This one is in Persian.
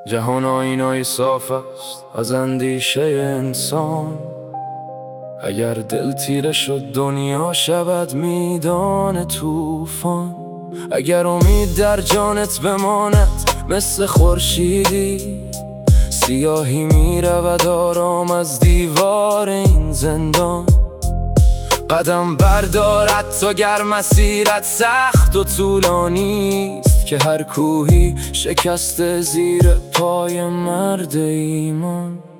جهان آینای صاف است از اندیشه انسان. اگر دل تیره شد دنیا شود میدان طوفان. اگر امید در جانت بماند مثل خورشیدی، سیاهی میرود آرام از دیوار این زندان. قدم بردارد تا گر مسیرت سخت و طولانی است، که هر کوهی شکسته زیر پای مرد ایمان.